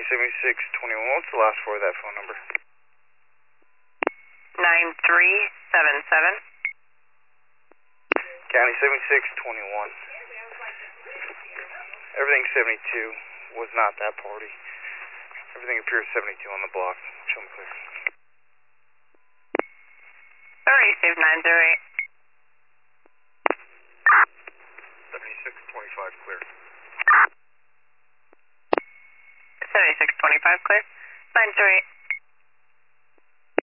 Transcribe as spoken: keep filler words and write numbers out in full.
County seventy-six twenty-one. What's the last four of that phone number? nine three seven seven. County seventy-six twenty-one. Everything seventy-two was not that party. Everything appears seventy-two on the block. Show me clear. Receive nine zero eight. seventy-six twenty-five clear. seventy-six twenty-five clear. nine zero eight.